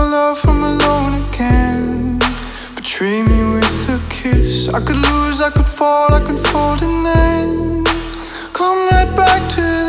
love, I'm alone again. Betray me with a kiss. I could lose, I could fall, I could fold and then come right back to